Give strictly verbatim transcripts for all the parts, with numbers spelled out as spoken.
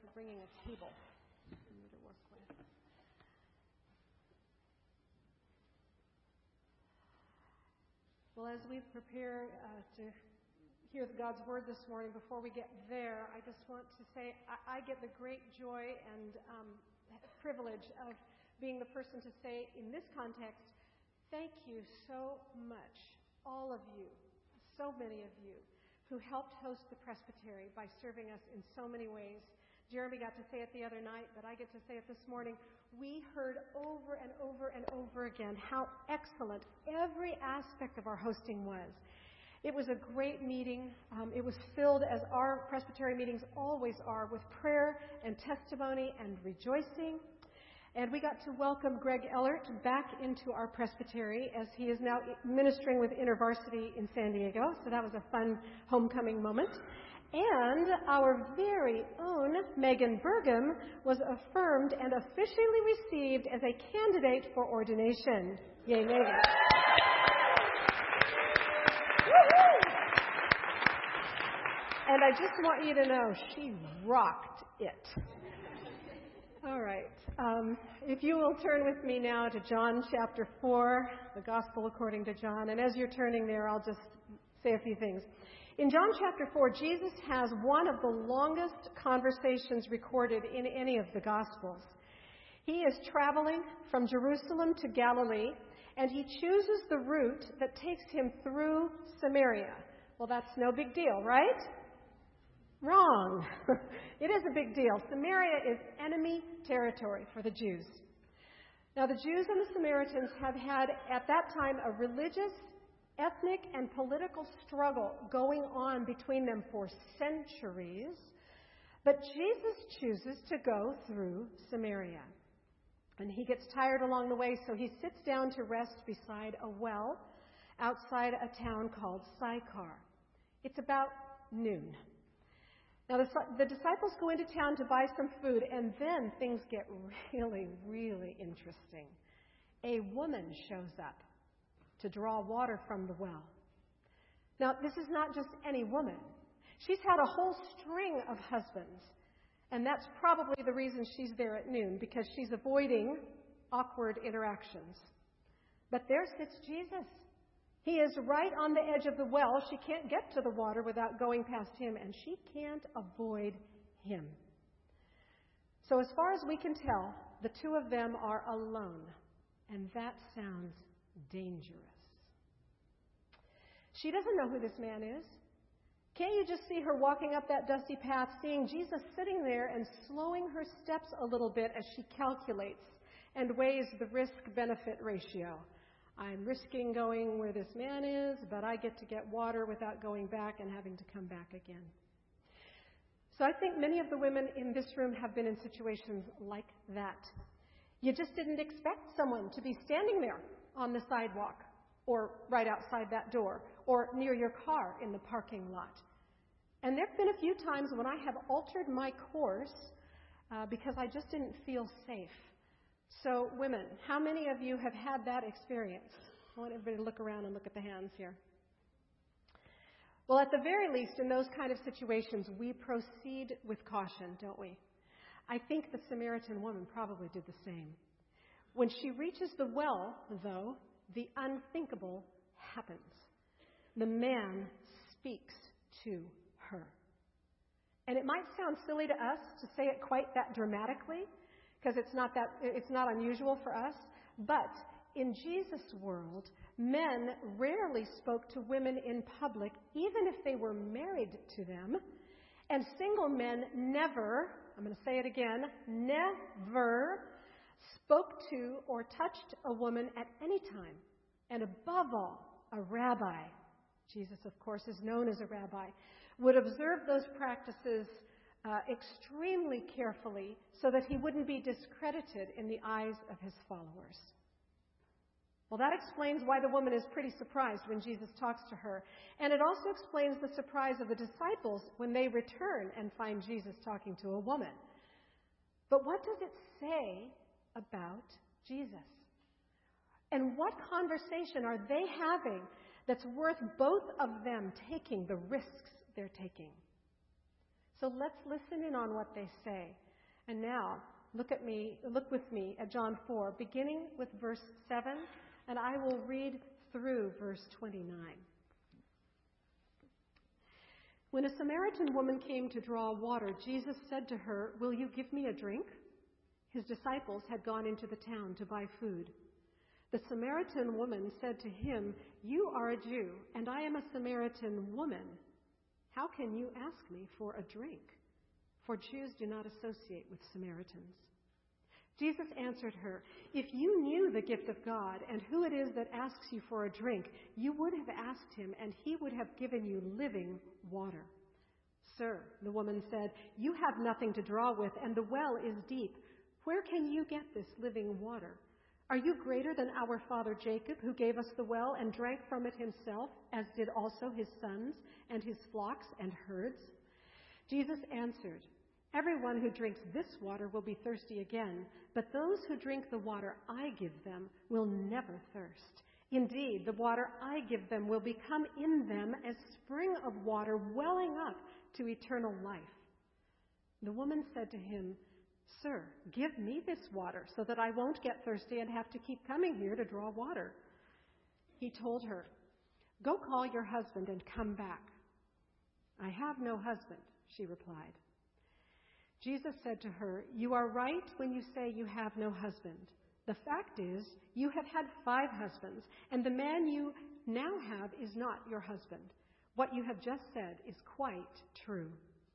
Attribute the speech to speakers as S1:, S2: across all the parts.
S1: for bringing a table for me to work with. Well, as we prepare uh, to hear God's Word this morning, before we get there, I just want to say I, I get the great joy and um, privilege of being the person to say, in this context, thank you so much, all of you, so many of you, who helped host the Presbytery by serving us in so many ways. Jeremy got to say it the other night, but I get to say it this morning. We heard over and over and over again how excellent every aspect of our hosting was. It was a great meeting. Um, it was filled, as our Presbytery meetings always are, with prayer and testimony and rejoicing. And we got to welcome Greg Ellert back into our Presbytery as he is now ministering with InterVarsity in San Diego. So that was a fun homecoming moment. And our very own Megan Burgum was affirmed and officially received as a candidate for ordination. Yay, Megan. And I just want you to know, she rocked it. All right. Um, if you will turn with me now to John chapter four, the Gospel according to John. And as you're turning there, I'll just say a few things. In John chapter four, Jesus has one of the longest conversations recorded in any of the Gospels. He is traveling from Jerusalem to Galilee, and he chooses the route that takes him through Samaria. Well, that's no big deal, right? Wrong. It is a big deal. Samaria is enemy territory for the Jews. Now, the Jews and the Samaritans have had, at that time, a religious, ethnic, and political struggle going on between them for centuries. But Jesus chooses to go through Samaria. And he gets tired along the way, so he sits down to rest beside a well outside a town called Sychar. It's about noon. Now, the, the disciples go into town to buy some food, and then things get really, really interesting. A woman shows up to draw water from the well. Now, this is not just any woman. She's had a whole string of husbands, and that's probably the reason she's there at noon, because she's avoiding awkward interactions. But there sits Jesus. He is right on the edge of the well. She can't get to the water without going past him, and she can't avoid him. So as far as we can tell, the two of them are alone, and that sounds dangerous. She doesn't know who this man is. Can't you just see her walking up that dusty path, seeing Jesus sitting there and slowing her steps a little bit as she calculates and weighs the risk-benefit ratio? I'm risking going where this man is, but I get to get water without going back and having to come back again. So I think many of the women in this room have been in situations like that. You just didn't expect someone to be standing there on the sidewalk or right outside that door or near your car in the parking lot. And there have been a few times when I have altered my course uh, because I just didn't feel safe. So, women, how many of you have had that experience? I want everybody to look around and look at the hands here. Well, at the very least, in those kind of situations, we proceed with caution, don't we? I think the Samaritan woman probably did the same. When she reaches the well, though, the unthinkable happens. The man speaks to her. And it might sound silly to us to say it quite that dramatically, because it's not that it's not unusual for us. But in Jesus' world, men rarely spoke to women in public, even if they were married to them. And single men never, I'm going to say it again, never spoke to or touched a woman at any time. And above all, a rabbi, Jesus, of course, is known as a rabbi, would observe those practices Uh, extremely carefully so that he wouldn't be discredited in the eyes of his followers. Well, that explains why the woman is pretty surprised when Jesus talks to her. And it also explains the surprise of the disciples when they return and find Jesus talking to a woman. But what does it say about Jesus? And what conversation are they having that's worth both of them taking the risks they're taking? So let's listen in on what they say. And now, look at me, look with me at John four, beginning with verse seven, and I will read through verse twenty-nine. When a Samaritan woman came to draw water, Jesus said to her, "Will you give me a drink?" His disciples had gone into the town to buy food. The Samaritan woman said to him, "You are a Jew, and I am a Samaritan woman. How can you ask me for a drink?" For Jews do not associate with Samaritans. Jesus answered her, "If you knew the gift of God and who it is that asks you for a drink, you would have asked him, and he would have given you living water." "Sir," the woman said, "you have nothing to draw with, and the well is deep. Where can you get this living water? Are you greater than our father Jacob, who gave us the well and drank from it himself, as did also his sons and his flocks and herds?" Jesus answered, "Everyone who drinks this water will be thirsty again, but those who drink the water I give them will never thirst. Indeed, the water I give them will become in them a spring of water welling up to eternal life." The woman said to him, "Sir, give me this water so that I won't get thirsty and have to keep coming here to draw water." He told her, "Go call your husband and come back." "I have no husband," she replied. Jesus said to her, "You are right when you say you have no husband. The fact is, you have had five husbands, and the man you now have is not your husband. What you have just said is quite true."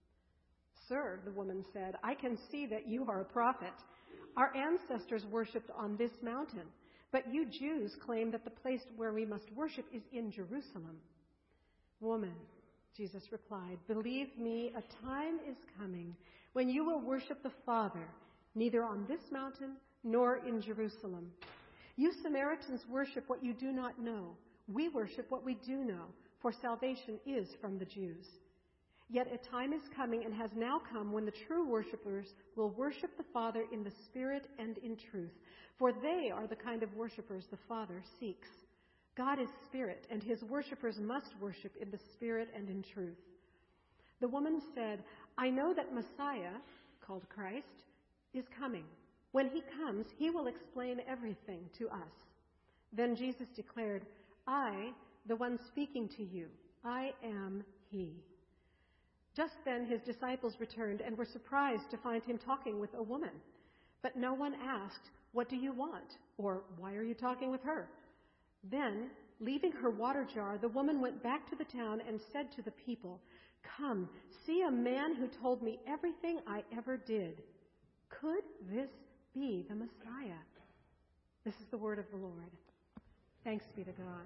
S1: "Sir," the woman said, "I can see that you are a prophet. Our ancestors worshipped on this mountain, but you Jews claim that the place where we must worship is in Jerusalem." "Woman," Jesus replied, "believe me, a time is coming when you will worship the Father, neither on this mountain nor in Jerusalem. You Samaritans worship what you do not know. We worship what we do know, for salvation is from the Jews. Yet a time is coming and has now come when the true worshipers will worship the Father in the Spirit and in truth, for they are the kind of worshipers the Father seeks. God is Spirit, and his worshipers must worship in the Spirit and in truth." The woman said, "I know that Messiah, called Christ, is coming. When he comes, he will explain everything to us." Then Jesus declared, "I, the one speaking to you, I am he." Just then his disciples returned and were surprised to find him talking with a woman. But no one asked, "What do you want?" or "Why are you talking with her?" Then, leaving her water jar, the woman went back to the town and said to the people, "Come, see a man who told me everything I ever did. Could this be the Messiah?" This is the word of the Lord. Thanks be to God.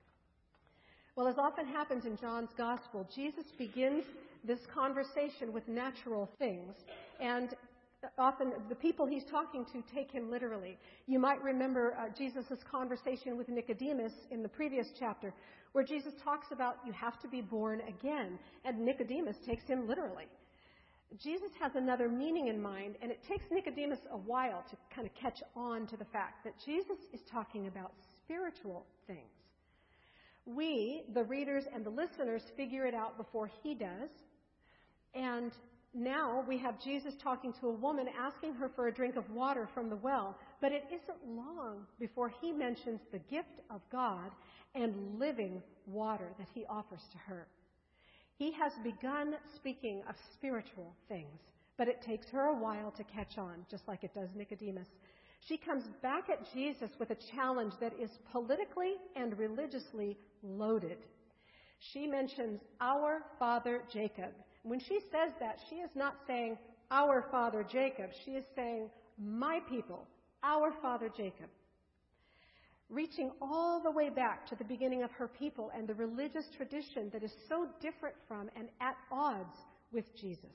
S1: Well, as often happens in John's Gospel, Jesus begins this conversation with natural things, and often the people he's talking to take him literally. You might remember uh, Jesus' conversation with Nicodemus in the previous chapter, where Jesus talks about you have to be born again, and Nicodemus takes him literally. Jesus has another meaning in mind, and it takes Nicodemus a while to kind of catch on to the fact that Jesus is talking about spiritual things. We, the readers and the listeners, figure it out before he does. And now we have Jesus talking to a woman, asking her for a drink of water from the well. But it isn't long before he mentions the gift of God and living water that he offers to her. He has begun speaking of spiritual things, but it takes her a while to catch on, just like it does Nicodemus. She comes back at Jesus with a challenge that is politically and religiously loaded. She mentions our father Jacob. When she says that, she is not saying our father Jacob. She is saying my people, our father Jacob. Reaching all the way back to the beginning of her people and the religious tradition that is so different from and at odds with Jesus.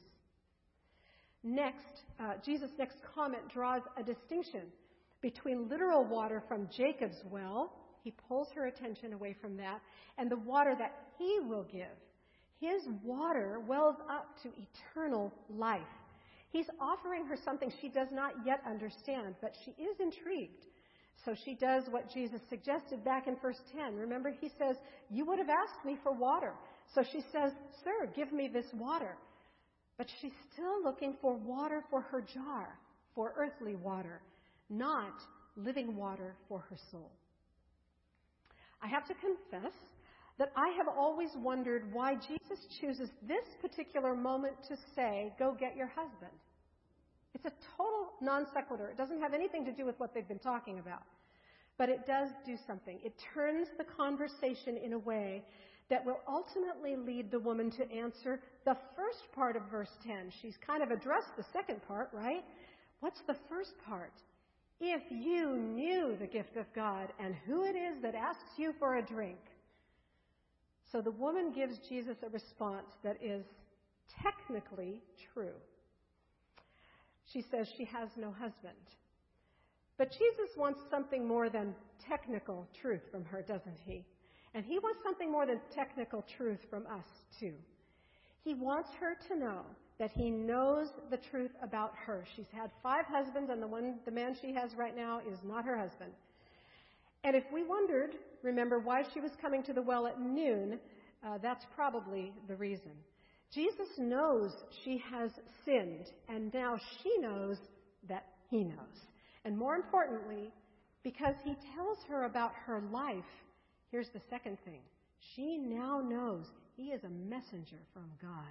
S1: Next, uh, Jesus' next comment draws a distinction between literal water from Jacob's well. He pulls her attention away from that, and the water that he will give. His water wells up to eternal life. He's offering her something she does not yet understand, but she is intrigued. So she does what Jesus suggested back in verse ten. Remember, he says, "You would have asked me for water." So she says, "Sir, give me this water." But she's still looking for water for her jar, for earthly water, not living water for her soul. I have to confess that I have always wondered why Jesus chooses this particular moment to say, go get your husband. It's a total non sequitur. It doesn't have anything to do with what they've been talking about. But it does do something. It turns the conversation in a way that will ultimately lead the woman to answer the first part of verse ten. She's kind of addressed the second part, right? What's the first part? If you knew the gift of God and who it is that asks you for a drink. So the woman gives Jesus a response that is technically true. She says she has no husband. But Jesus wants something more than technical truth from her, doesn't he? And he wants something more than technical truth from us, too. He wants her to know that he knows the truth about her. She's had five husbands, and the one, the man she has right now is not her husband. And if we wondered, remember, why she was coming to the well at noon, uh, that's probably the reason. Jesus knows she has sinned, and now she knows that he knows. And more importantly, because he tells her about her life, here's the second thing. She now knows he is a messenger from God.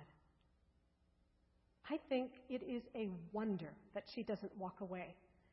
S1: I think it is a wonder that she doesn't walk away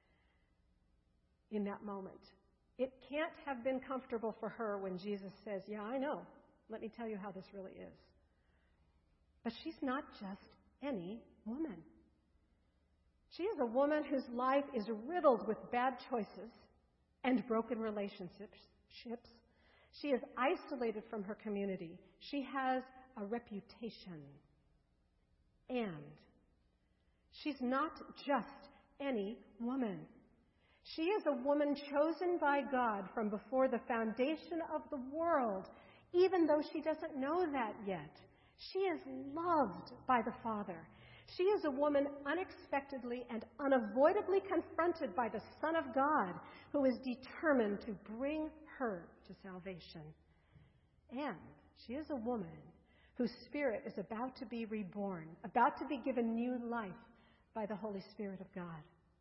S1: in that moment. It can't have been comfortable for her when Jesus says, yeah, I know. Let me tell you how this really is. But she's not just any woman. She is a woman whose life is riddled with bad choices and broken relationships. She is isolated from her community. She has a reputation. And she's not just any woman. She is a woman chosen by God from before the foundation of the world, even though she doesn't know that yet. She is loved by the Father. She is a woman unexpectedly and unavoidably confronted by the Son of God, who is determined to bring her to salvation. And she is a woman whose spirit is about to be reborn, about to be given new life by the Holy Spirit of God.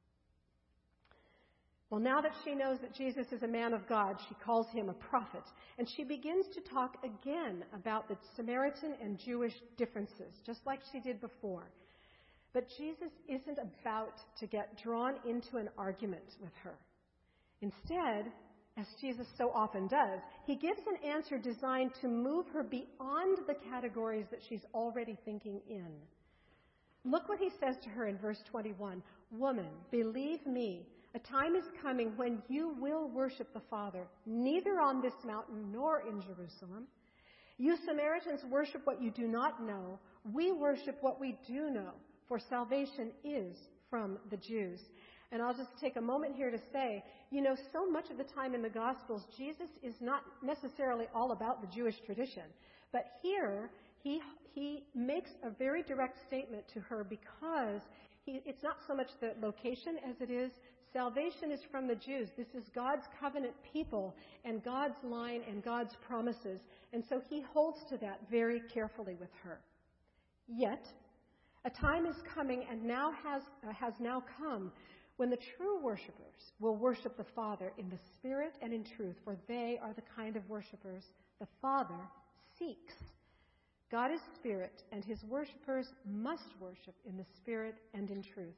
S1: Well, now that she knows that Jesus is a man of God, she calls him a prophet, and she begins to talk again about the Samaritan and Jewish differences, just like she did before. But Jesus isn't about to get drawn into an argument with her. Instead, as Jesus so often does, he gives an answer designed to move her beyond the categories that she's already thinking in. Look what he says to her in verse twenty-one. Woman, believe me, a time is coming when you will worship the Father, neither on this mountain nor in Jerusalem. You Samaritans worship what you do not know. We worship what we do know, for salvation is from the Jews. And I'll just take a moment here to say, you know, so much of the time in the Gospels, Jesus is not necessarily all about the Jewish tradition. But here, he he makes a very direct statement to her because he, it's not so much the location as it is salvation is from the Jews. This is God's covenant people and God's line and God's promises. And so he holds to that very carefully with her. Yet, a time is coming and now has uh, has now come when the true worshipers will worship the Father in the Spirit and in truth, for they are the kind of worshipers the Father seeks. God is Spirit, and his worshipers must worship in the Spirit and in truth.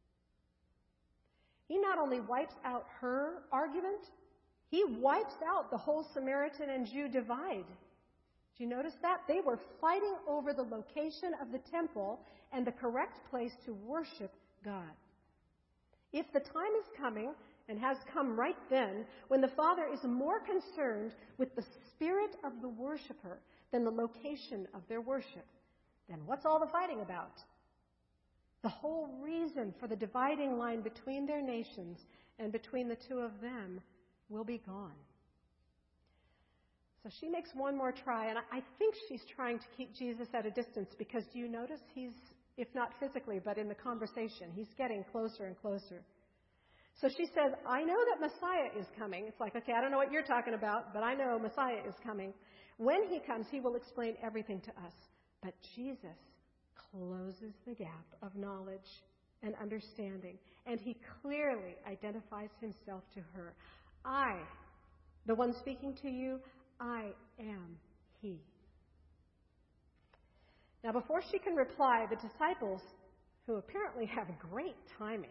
S1: He not only wipes out her argument, he wipes out the whole Samaritan and Jew divide. Do you notice that? They were fighting over the location of the temple and the correct place to worship God. If the time is coming, and has come right then, when the Father is more concerned with the spirit of the worshiper than the location of their worship, then what's all the fighting about? The whole reason for the dividing line between their nations and between the two of them will be gone. So she makes one more try, and I think she's trying to keep Jesus at a distance because do you notice he's, if not physically, but in the conversation, he's getting closer and closer. So she says, I know that Messiah is coming. It's like, okay, I don't know what you're talking about, but I know Messiah is coming. When he comes, he will explain everything to us. But Jesus, closes the gap of knowledge and understanding. And he clearly identifies himself to her. I, the one speaking to you, I am he. Now, before she can reply, the disciples, who apparently have great timing,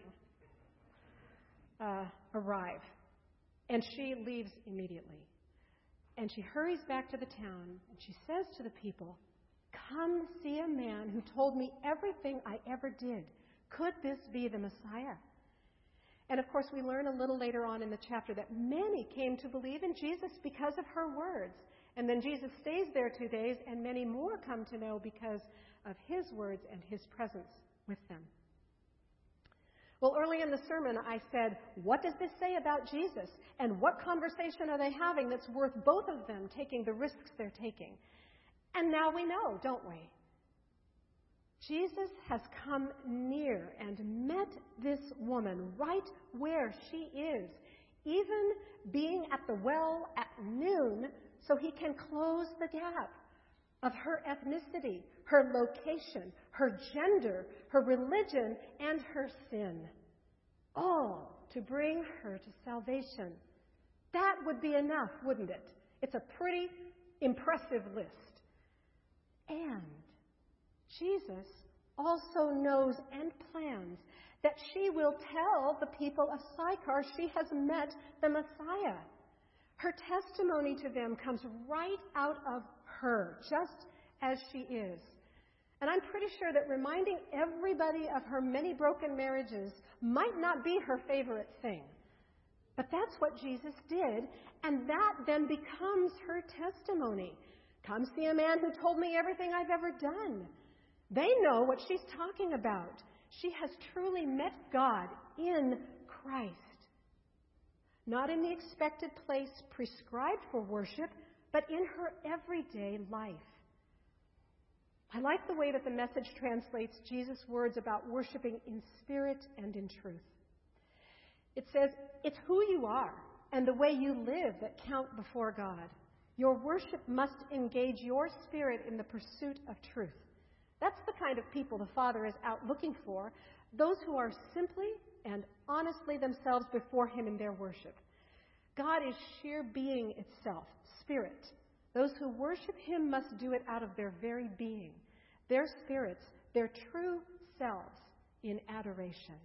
S1: uh, arrive. And she leaves immediately. And she hurries back to the town, and she says to the people, "Come see a man who told me everything I ever did. Could this be the Messiah?" And of course, we learn a little later on in the chapter that many came to believe in Jesus because of her words. And then Jesus stays there two days, and many more come to know because of his words and his presence with them. Well, early in the sermon, I said, what does this say about Jesus? And what conversation are they having that's worth both of them taking the risks they're taking? And now we know, don't we? Jesus has come near and met this woman right where she is, even being at the well at noon, so he can close the gap of her ethnicity, her location, her gender, her religion, and her sin, all to bring her to salvation. That would be enough, wouldn't it? It's a pretty impressive list. And Jesus also knows and plans that she will tell the people of Sychar she has met the Messiah. Her testimony to them comes right out of her, just as she is. And I'm pretty sure that reminding everybody of her many broken marriages might not be her favorite thing. But that's what Jesus did, and that then becomes her testimony. Come see a man who told me everything I've ever done. They know what she's talking about. She has truly met God in Christ. Not in the expected place prescribed for worship, but in her everyday life. I like the way that the Message translates Jesus' words about worshiping in spirit and in truth. It says, it's who you are and the way you live that count before God. Your worship must engage your spirit in the pursuit of truth. That's the kind of people the Father is out looking for, those who are simply and honestly themselves before Him in their worship. God is sheer being itself, spirit. Those who worship Him must do it out of their very being, their spirits, their true selves in adoration.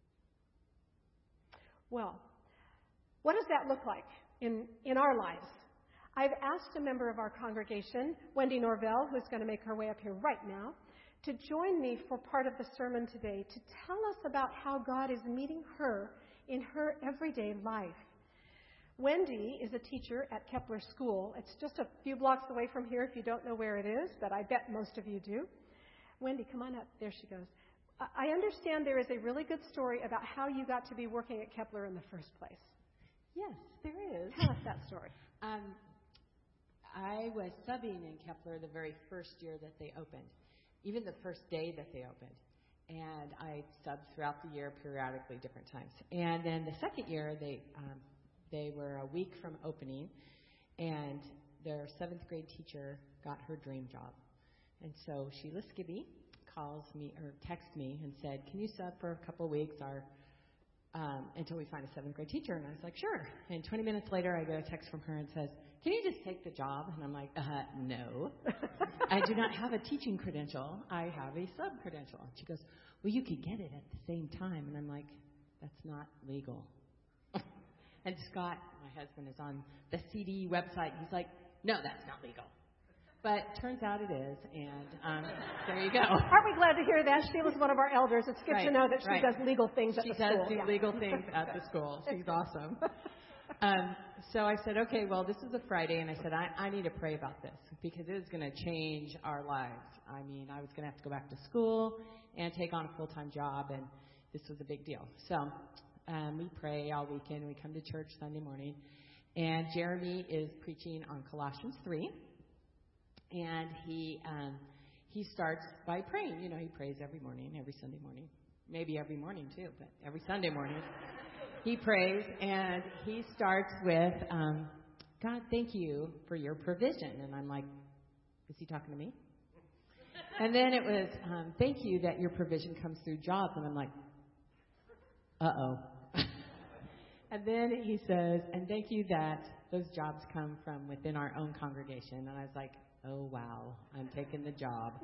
S1: Well, what does that look like in, in our lives? I've asked a member of our congregation, Wendy Norvell, who's going to make her way up here right now, to join me for part of the sermon today to tell us about how God is meeting her in her everyday life. Wendy is a teacher at Kepler School. It's just a few blocks away from here if you don't know where it is, but I bet most of you do. Wendy, come on up. There she goes. I understand there is a really good story about how you got to be working at Kepler in the first place.
S2: Yes, there is.
S1: Tell us that story.
S2: Um, I was subbing in Kepler the very first year that they opened, even the first day that they opened. And I subbed throughout the year periodically, different times. And then the second year, they um, they were a week from opening, and their seventh grade teacher got her dream job. And so Sheila Skibby calls me or texts me and said, "Can you sub for a couple of weeks our um, until we find a seventh grade teacher?" And I was like, "Sure." And twenty minutes later, I get a text from her and says, "Can you just take the job?" And I'm like, uh, no. I do not have a teaching credential. I have a sub credential. And she goes, "Well, you could get it at the same time." And I'm like, "That's not legal." And Scott, my husband, is on the C D website. He's like, "No, that's not legal." But turns out it is, and um, there you go.
S1: Aren't we glad to hear that? She was one of our elders. It's good
S2: right,
S1: to know that she
S2: right.
S1: does legal things at
S2: she
S1: the school.
S2: She does do
S1: yeah.
S2: legal things at the school. She's awesome. Um, so I said, okay, well, this is a Friday, and I said, I, I need to pray about this because it is going to change our lives. I mean, I was going to have to go back to school and take on a full-time job, and this was a big deal. So um, we pray all weekend. We come to church Sunday morning, and Jeremy is preaching on Colossians three, and he um, he starts by praying. You know, he prays every morning, every Sunday morning, maybe every morning too, but every Sunday morning. He prays, and he starts with, um, "God, thank you for your provision." And I'm like, is he talking to me? And then it was, um, thank you that your provision comes through jobs. And I'm like, uh-oh. And then he says, and thank you that those jobs come from within our own congregation. And I was like, oh, wow, I'm taking the job.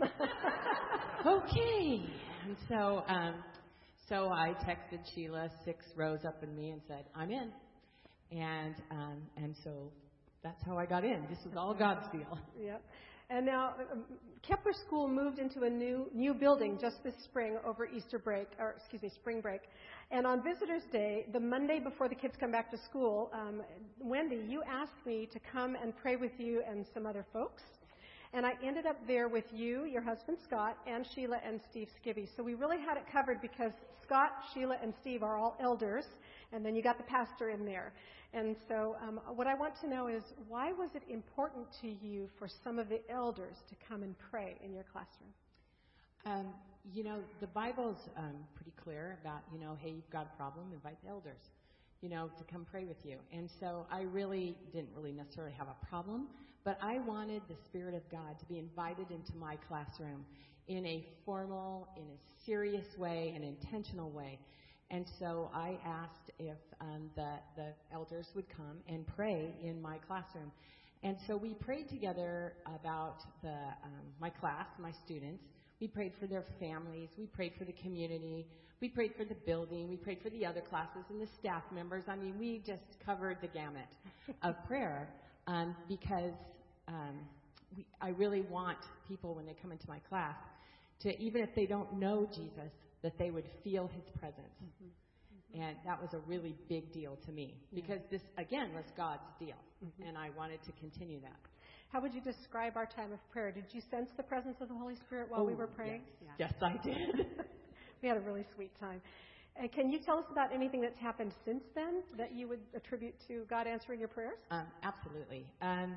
S2: Okay. And so um, so I texted Sheila six rows up in me and said, I'm in. And um, and so that's how I got in. This was all God's deal.
S1: Yep. And now um, Kepler School moved into a new new building just this spring over Easter break, or excuse me, spring break. And on Visitors' Day, the Monday before the kids come back to school, um, Wendy, you asked me to come and pray with you and some other folks. And I ended up there with you, your husband Scott, and Sheila and Steve Skibby. So we really had it covered because Scott, Sheila, and Steve are all elders, and then you got the pastor in there. And so um, what I want to know is, why was it important to you for some of the elders to come and pray in your classroom?
S2: Um, you know, the Bible's um, pretty clear about, you know, hey, you've got a problem, invite the elders, you know, to come pray with you. And so I really didn't really necessarily have a problem, but I wanted the Spirit of God to be invited into my classroom in a formal, in a serious way, an intentional way. And so I asked if um, the, the elders would come and pray in my classroom. And so we prayed together about the um, my class, my students. We prayed for their families. We prayed for the community. We prayed for the building. We prayed for the other classes and the staff members. I mean, we just covered the gamut of prayer um, because um, we, I really want people, when they come into my class, to, even if they don't know Jesus, that they would feel his presence. Mm-hmm. Mm-hmm. And that was a really big deal to me because yeah. this, again, was God's deal. Mm-hmm. And I wanted to continue that.
S1: How would you describe our time of prayer? Did you sense the presence of the Holy Spirit while
S2: oh,
S1: we were praying?
S2: Yes, yeah. yes I did.
S1: We had a really sweet time. Uh, can you tell us about anything that's happened since then that you would attribute to God answering your prayers?
S2: Um, absolutely. Um,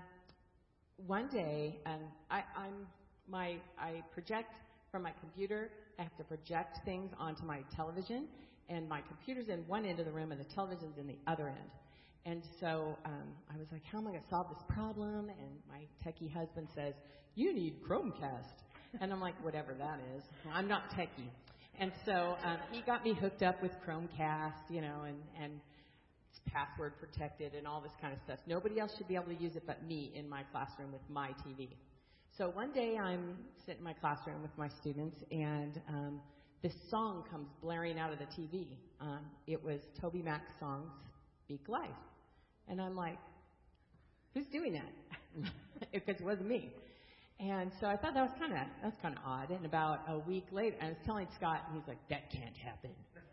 S2: one day, um, I, I'm my I project from my computer. I have to project things onto my television, and my computer's in one end of the room, and the television's in the other end. And so um, I was like, how am I going to solve this problem? And my techie husband says, you need Chromecast. And I'm like, whatever that is. I'm not techie. And so um, he got me hooked up with Chromecast, you know, and, and it's password protected and all this kind of stuff. Nobody else should be able to use it but me in my classroom with my T V. So one day I'm sitting in my classroom with my students, and um, this song comes blaring out of the T V. Um, it was Toby Mac's song, Speak Life. And I'm like, who's doing that? Because it wasn't me. And so I thought that was kind of that's kind of odd. And about a week later, I was telling Scott, and he's like, that can't happen.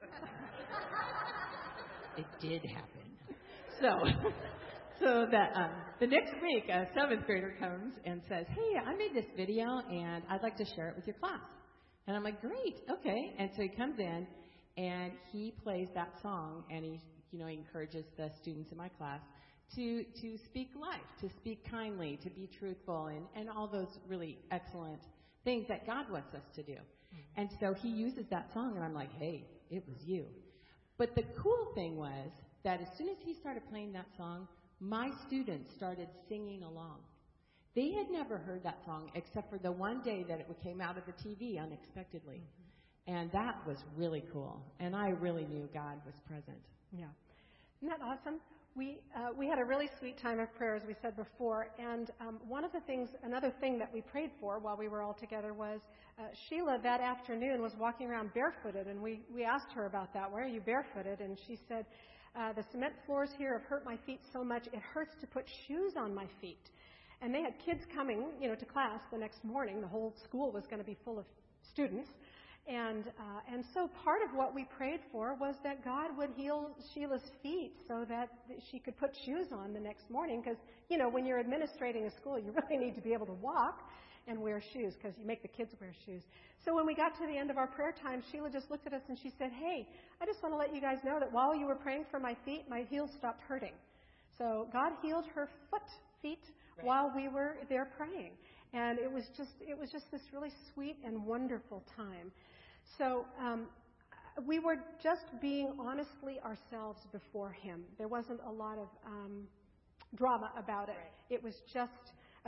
S2: It did happen. So, so that um, the next week, a seventh grader comes and says, hey, I made this video, and I'd like to share it with your class. And I'm like, great, okay. And so he comes in, and he plays that song, and he, you know, he encourages the students in my class to to speak life, to speak kindly, to be truthful, and, and all those really excellent things that God wants us to do. Mm-hmm. And so he uses that song, and I'm like, hey, it was you. But the cool thing was that as soon as he started playing that song, my students started singing along. They had never heard that song except for the one day that it came out of the T V unexpectedly. Mm-hmm. And that was really cool. And I really knew God was present.
S1: Yeah. Isn't that awesome? We uh, we had a really sweet time of prayer, as we said before, and um, one of the things, another thing that we prayed for while we were all together was uh, Sheila that afternoon was walking around barefooted, and we, we asked her about that. Why are you barefooted? And she said, uh, the cement floors here have hurt my feet so much, it hurts to put shoes on my feet. And they had kids coming, you know, to class the next morning. The whole school was going to be full of students. And uh, and so part of what we prayed for was that God would heal Sheila's feet so that she could put shoes on the next morning. Because, you know, when you're administrating a school, you really need to be able to walk and wear shoes because you make the kids wear shoes. So when we got to the end of our prayer time, Sheila just looked at us and she said, hey, I just want to let you guys know that while you were praying for my feet, my heels stopped hurting. So God healed her foot, feet, right, while we were there praying. And it was just it was just this really sweet and wonderful time. So um, we were just being honestly ourselves before him. There wasn't a lot of um, drama about it. Right. It was just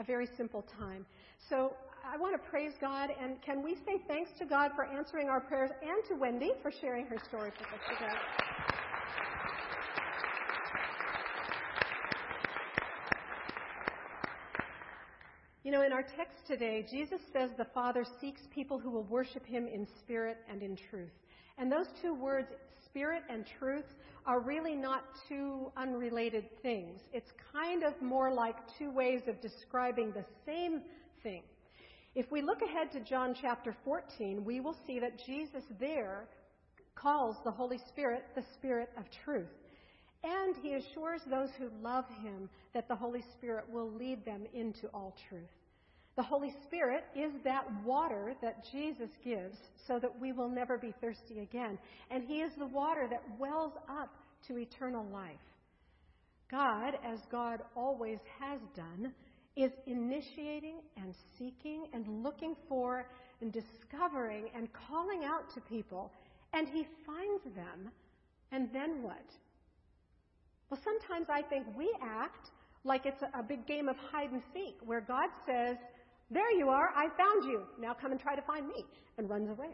S1: a very simple time. So I want to praise God, and can we say thanks to God for answering our prayers, and to Wendy for sharing her story with us today. You know, in our text today, Jesus says the Father seeks people who will worship him in spirit and in truth. And those two words, spirit and truth, are really not two unrelated things. It's kind of more like two ways of describing the same thing. If we look ahead to John chapter fourteen, we will see that Jesus there calls the Holy Spirit the Spirit of truth. And he assures those who love him that the Holy Spirit will lead them into all truth. The Holy Spirit is that water that Jesus gives so that we will never be thirsty again. And he is the water that wells up to eternal life. God, as God always has done, is initiating and seeking and looking for and discovering and calling out to people. And he finds them. And then what? Well, sometimes I think we act like it's a big game of hide and seek, where God says, there you are, I found you. Now come and try to find me, and runs away.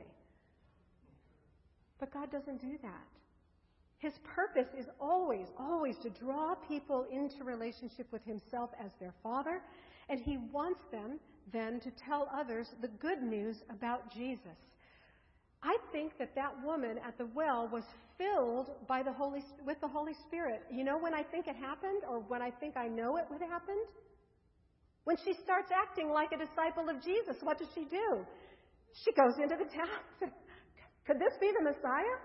S1: But God doesn't do that. His purpose is always, always to draw people into relationship with himself as their Father, and he wants them then to tell others the good news about Jesus. I think that that woman at the well was filled by the Holy with the Holy Spirit. You know when I think it happened, or when I think I know it would have happened? When she starts acting like a disciple of Jesus, what does she do? She goes into the town. Could this be the Messiah?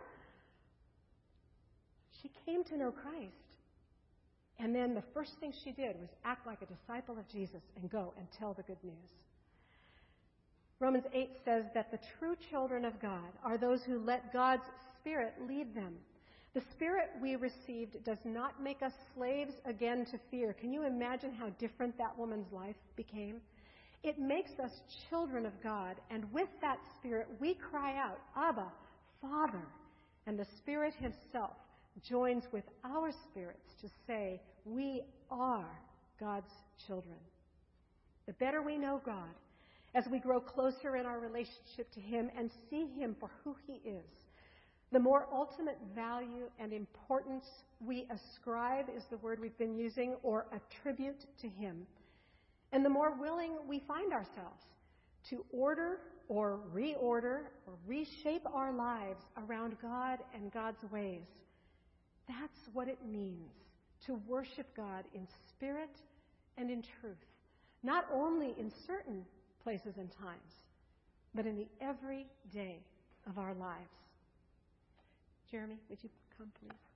S1: She came to know Christ. And then the first thing she did was act like a disciple of Jesus and go and tell the good news. Romans eight says that the true children of God are those who let God's Spirit lead them. The Spirit we received does not make us slaves again to fear. Can you imagine how different that woman's life became? It makes us children of God, and with that Spirit we cry out, Abba, Father. And the Spirit himself joins with our spirits to say, we are God's children. The better we know God, as we grow closer in our relationship to him and see him for who he is, the more ultimate value and importance we ascribe, is the word we've been using, or attribute to him. And the more willing we find ourselves to order or reorder or reshape our lives around God and God's ways. That's what it means to worship God in spirit and in truth. Not only in certain places and times, but in the everyday of our lives. Jeremy, would you come, please?